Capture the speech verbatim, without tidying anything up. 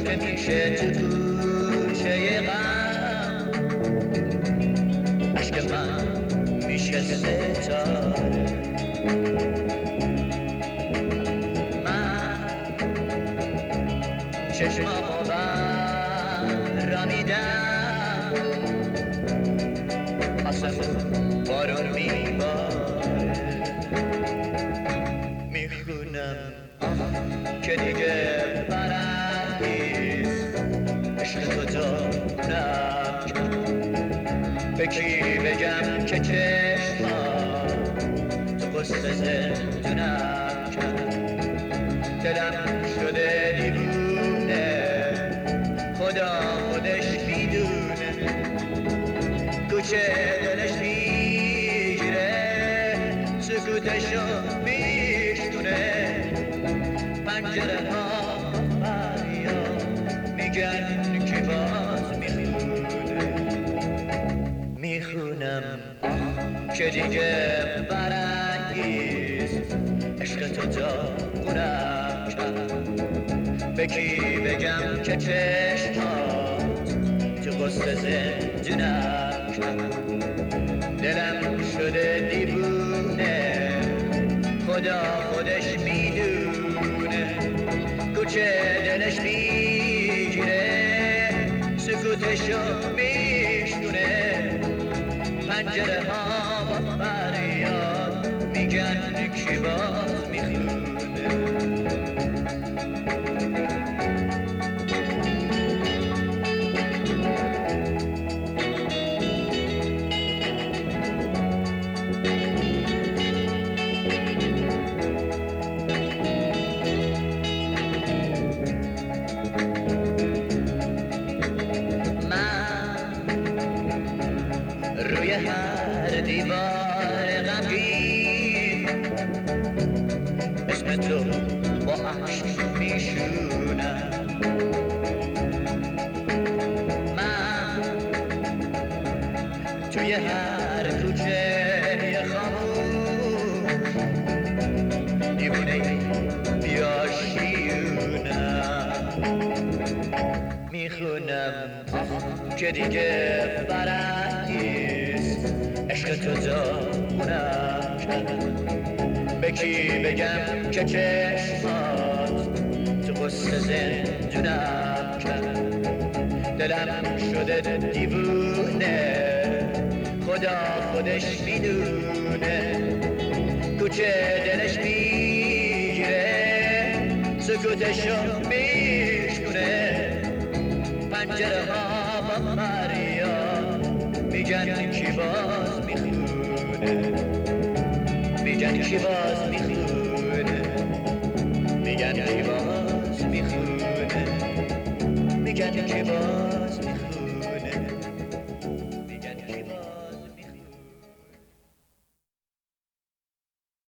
که میشه تو کوچه غم عشق من میشه ستاره من چشمامو بر میدم آسمون بارون میباره میخونم که دیگه برنگیز عشق تو دارم به کی بگم که چشمم تو قصه زندونم دلم شده دیوونه خدا خودش میدونه کوچه دلش میگیره سکوتشو میشتونه پنجره ها فریاد میگن که باز میخونه میخونم که دیگه برانگیز عشق تو داغونم کرد به کی بگم که چشمات تو قصه زندونم کرد دلم شده دیوونه خدا خودش میدونه کوچه دلش میگیره سکوتشو میشنونه پنجره ها با فریاد میگن کی باز میخونه روی هر دیوار غمگین اسم تو با عشق میشونم من توی هر کوچه خاموش دیوونه بیاشیونم میخونم که دیگه برانگیز عشق تو داغونم کرد به کی بگم که چشمات تو قصه زندونم کرد دلم شده دیوونه خدا خودش میدونه کوچه دلش میگیره سکوتشو میشکنه پنجره ها با فریاد میگن کی باز میخونه میگن کی باز میخونه میگن کی باز میخونه میگن کی باز